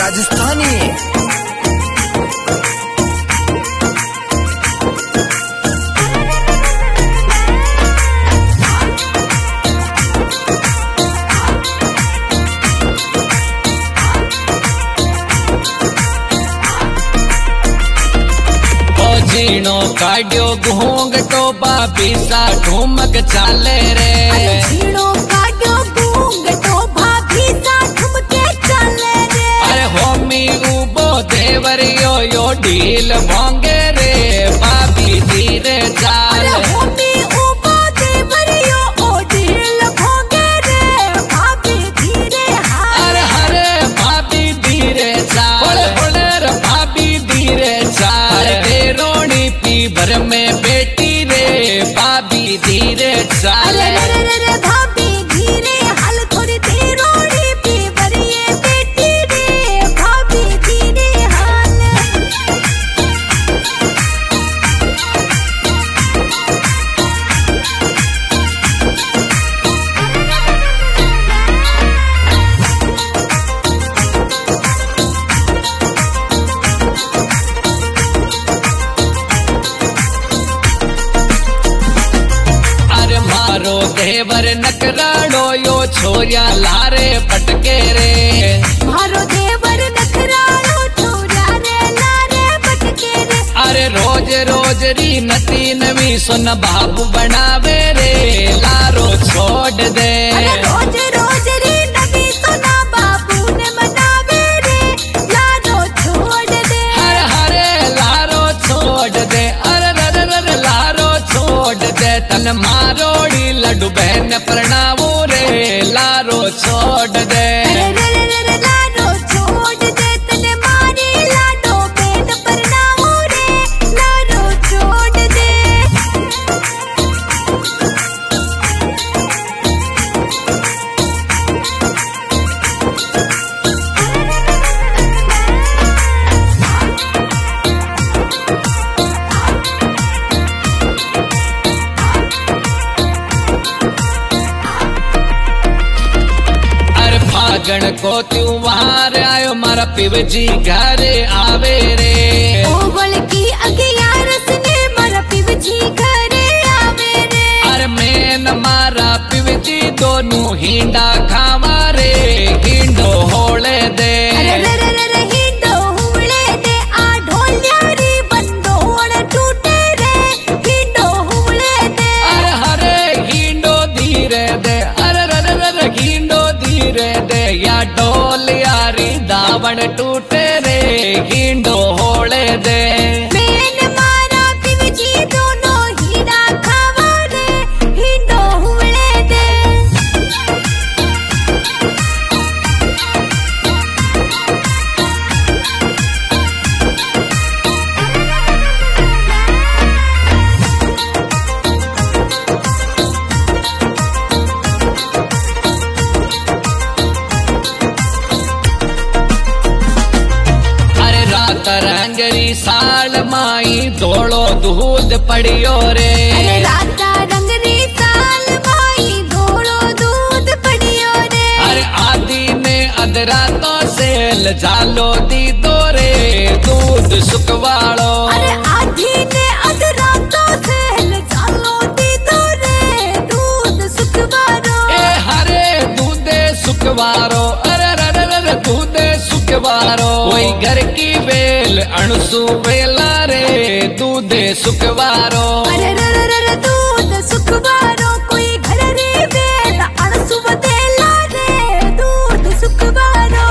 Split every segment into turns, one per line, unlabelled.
राजस्थानी।
जीणो काड्यो घूंग तो बाबी सा ठुमक चाले रे।
जीणो काड्यो घूंग तो बाबी सा ठुमके चाले रे।
अरे होमी उबो देवर यो ढील भोंगे रे बाबी धीरे चाल।
होमी उबो देवर यो ढील भोंगे रे बाबी धीरे हाल।
अरे हरे बाबी धीरे चाल बोले रे बाबी धीरे चाल। रोणी पी भर में बेटी रे बाबी धीरे चाल।
अरे भाभी धीरे हाल थोड़ी देर रोड़ी पी भर ये बेटी रे भाभी धीरे हाल।
मारो देवर नकराड़ो यो छोरिया लारे पटके रे।
मारो देवर नखराड़ो छोरिया रे लारे पटके रे।
अरे रोज रोज री नती नवी सुन बाबू बनावे रे लारो छोड़ दे।
अरे रोज रोज री नवी सुना बाबू ने मनावे रे लारो छोड़ दे।
हरे हरे लारो छोड़ दे। अरे रे लारो छोड़ दे तन मारोड़ी लड्डू बहन प्रणावो रे लारो छोड़ दे।
लारो छोड़ दे तने मारी लाडो बहन प्रणावो रे लारो छोड़ दे।
फागण को त्योहार आयो मारा पिवजी घरे आवे रे।
ओवल की अगियारस ने मारा पिवजी घरे आवे रे।
अरे मैन मारा पिवजी दोनों हिंडा खावा रे हिंडो होले दे।
अरे हिंडो हुले दे आ ढोल्यारी बंदोड़ टूटे रे हिंडो हुले दे।
अरे हरे हिंडो धीरे दे। अरे हिंडो धीरे दे या ढोल यारी दावण टूटे रे हिंडो होले दे।
मैन मारा पिवजी दोनों हिंडा खावा रे हिंडो हुले दे।
रंगरी साल माई धोलो दूध पड़ियो रे।
अरे राता रंगरी साल माई धोलो दूध पड़ियो रे।
अरे आदि ने अधरा तो सेल जालो दी दो रे दूध सुखवाड़ो।
अरे आधी ने अधरा तो सेल जालो दी दो रे दूध सुखवारो।
ए हरे दूधे सुखवारो। अरे दूधे सुखवारो कोई घर की बेल अणसु वेला रे दूधे सुखवारो।
अरे दूध सुखवारो कोई घर रे बेल अणसु वेला रे दूध सुखवारो।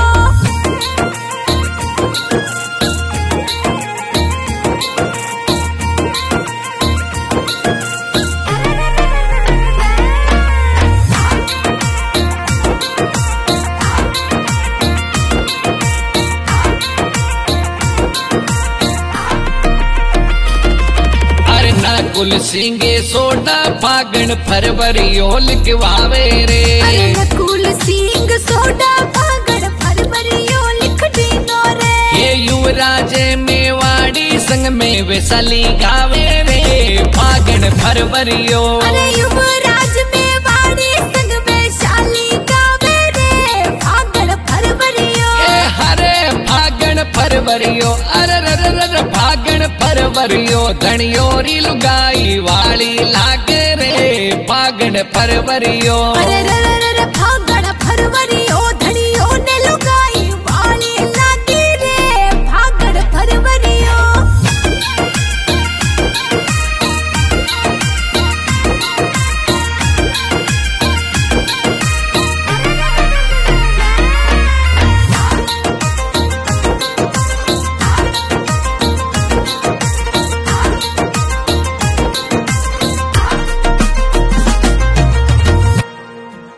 कुल सिंगे सोडा फागण फरवरी लिखवावे रे।
अरे नकुल सिंह सोडा फागण फरवरी लिख दीनो रे।
ये युवराज मेवाड़ी संग में वैशाली गावे रे फागण फरवरियो।
अरे युवराज मेवाड़ी संग वैशाली गावे रे फागण फरवरियो।
हरे फरवरियो धनियोरी लुगाई वाली लागे रे फागण फरवरियो
अरे रे रे रे